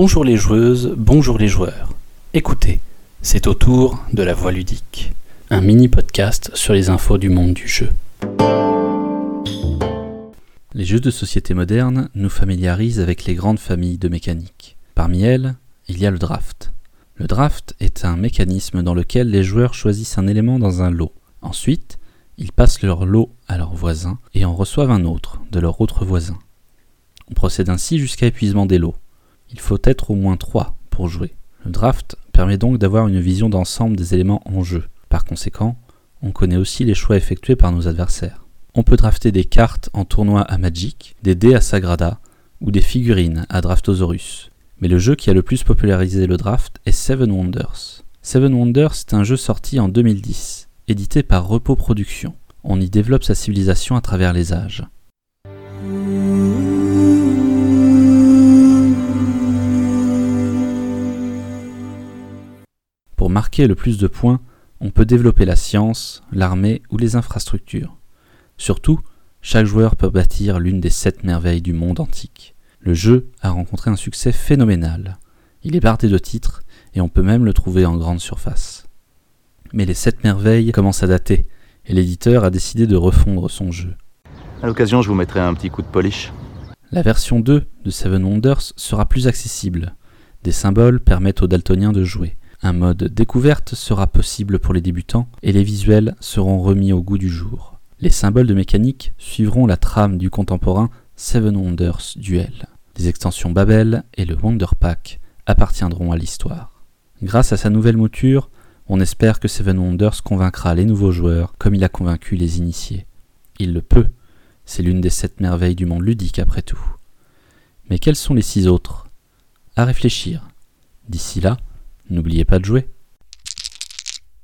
Bonjour les joueuses, bonjour les joueurs. Écoutez, c'est au tour de la voix ludique, un mini-podcast sur les infos du monde du jeu. Les jeux de société modernes nous familiarisent avec les grandes familles de mécaniques. Parmi elles, il y a le draft. Le draft est un mécanisme dans lequel les joueurs choisissent un élément dans un lot. Ensuite, ils passent leur lot à leurs voisins et en reçoivent un autre de leur autre voisin. On procède ainsi jusqu'à épuisement des lots. Il faut être au moins 3 pour jouer. Le draft permet donc d'avoir une vision d'ensemble des éléments en jeu. Par conséquent, on connaît aussi les choix effectués par nos adversaires. On peut drafter des cartes en tournoi à Magic, des dés à Sagrada ou des figurines à Draftosaurus. Mais le jeu qui a le plus popularisé le draft est Seven Wonders. Seven Wonders est un jeu sorti en 2010, édité par Repos Productions. On y développe sa civilisation à travers les âges. Pour marquer le plus de points, on peut développer la science, l'armée ou les infrastructures. Surtout, chaque joueur peut bâtir l'une des 7 merveilles du monde antique. Le jeu a rencontré un succès phénoménal. Il est bardé de titres et on peut même le trouver en grande surface. Mais les 7 merveilles commencent à dater et l'éditeur a décidé de refondre son jeu. À l'occasion, je vous mettrai un petit coup de polish. La version 2 de Seven Wonders sera plus accessible. Des symboles permettent aux daltoniens de jouer. Un mode découverte sera possible pour les débutants et les visuels seront remis au goût du jour. Les symboles de mécanique suivront la trame du contemporain Seven Wonders Duel. Les extensions Babel et le Wonder Pack appartiendront à l'histoire. Grâce à sa nouvelle mouture, on espère que Seven Wonders convaincra les nouveaux joueurs comme il a convaincu les initiés. Il le peut, c'est l'une des 7 merveilles du monde ludique après tout. Mais quelles sont les 6 autres ? À réfléchir. D'ici là, n'oubliez pas de jouer.